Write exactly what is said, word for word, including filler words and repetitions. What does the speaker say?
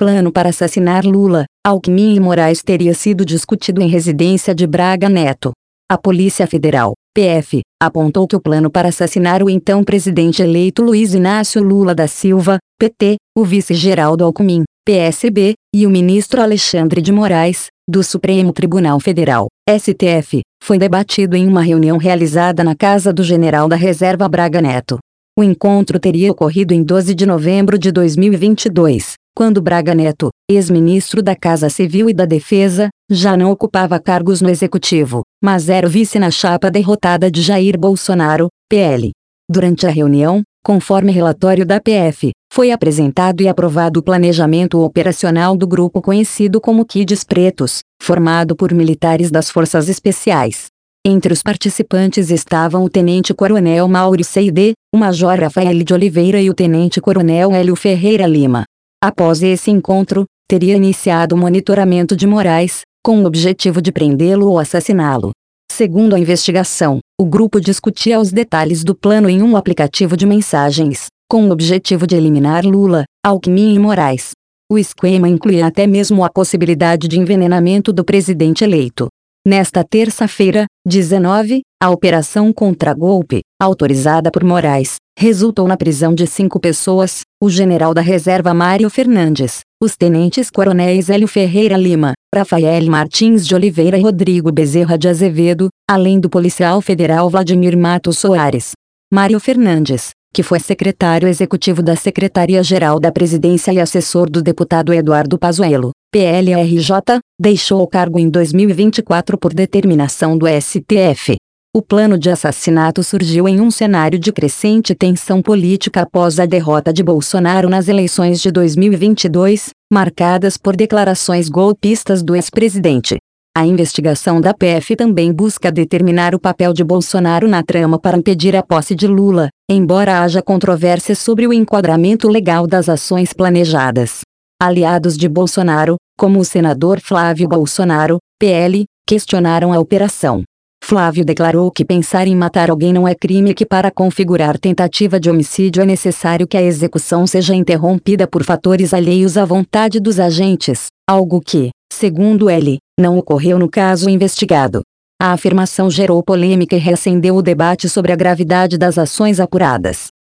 Plano para assassinar Lula, Alckmin e Moraes teria sido discutido em residência de Braga Neto. A Polícia Federal, P F, apontou que o plano para assassinar o então presidente eleito Luiz Inácio Lula da Silva, P T, o vice Geraldo Alckmin, P S B, e o ministro Alexandre de Moraes, do Supremo Tribunal Federal, S T F, foi debatido em uma reunião realizada na casa do general da Reserva Braga Neto. O encontro teria ocorrido em doze de novembro de dois mil e vinte e dois, quando Braga Neto, ex-ministro da Casa Civil e da Defesa, já não ocupava cargos no Executivo, mas era o vice na chapa derrotada de Jair Bolsonaro, P L. Durante a reunião, conforme relatório da P F, foi apresentado e aprovado o planejamento operacional do grupo conhecido como Kids Pretos, formado por militares das Forças Especiais. Entre os participantes estavam o tenente-coronel Mauro Seide, o major Rafael de Oliveira e o tenente-coronel Hélio Ferreira Lima. Após esse encontro, teria iniciado o monitoramento de Moraes, com o objetivo de prendê-lo ou assassiná-lo. Segundo a investigação, o grupo discutia os detalhes do plano em um aplicativo de mensagens, com o objetivo de eliminar Lula, Alckmin e Moraes. O esquema incluía até mesmo a possibilidade de envenenamento do presidente eleito. Nesta terça-feira, dezenove, a Operação Contra-Golpe, autorizada por Moraes, resultou na prisão de cinco pessoas: o general da Reserva Mário Fernandes, os tenentes-coronéis Hélio Ferreira Lima, Rafael Martins de Oliveira e Rodrigo Bezerra de Azevedo, além do policial federal Vladimir Matos Soares. Mário Fernandes, que foi secretário executivo da Secretaria-Geral da Presidência e assessor do deputado Eduardo Pazuello, P L R J, deixou o cargo em dois mil e vinte e quatro por determinação do S T F. O plano de assassinato surgiu em um cenário de crescente tensão política após a derrota de Bolsonaro nas eleições de dois mil e vinte e dois, marcadas por declarações golpistas do ex-presidente. A investigação da P F também busca determinar o papel de Bolsonaro na trama para impedir a posse de Lula, embora haja controvérsia sobre o enquadramento legal das ações planejadas. Aliados de Bolsonaro, como o senador Flávio Bolsonaro, P L, questionaram a operação. Flávio declarou que pensar em matar alguém não é crime e que para configurar tentativa de homicídio é necessário que a execução seja interrompida por fatores alheios à vontade dos agentes, algo que, segundo ele, não ocorreu no caso investigado. A afirmação gerou polêmica e reacendeu o debate sobre a gravidade das ações apuradas.